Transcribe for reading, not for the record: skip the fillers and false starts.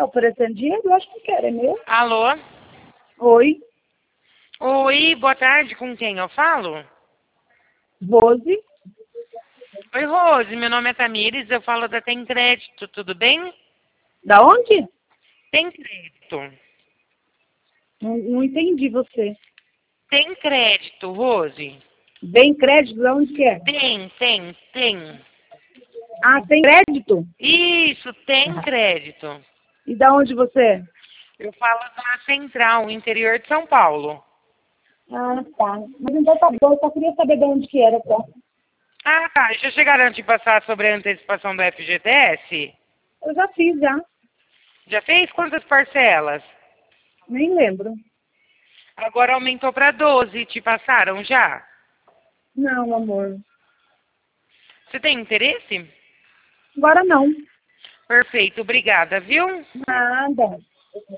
oferecendo dinheiro? Eu acho que quero, é meu. Alô? Oi, Oi, boa tarde, com quem eu falo? Rose. Oi, Rose, meu nome é Tamires, eu falo da Tem Crédito, tudo bem? Da onde? Tem Crédito. Não entendi você. Tem Crédito, Rose. Bem crédito, da onde que é? Tem. Ah, tem crédito? Isso, tem crédito. E da onde você é? Eu falo da Central, interior de São Paulo. Ah, tá. Mas então tá bom, eu só queria saber de onde que era, tá? Ah, tá, já chegaram a te passar sobre a antecipação do FGTS? Eu já fiz, já. Já fez quantas parcelas? Nem lembro. Agora aumentou para 12, te passaram já? Não, amor. Você tem interesse? Agora não. Perfeito, obrigada, viu? Nada.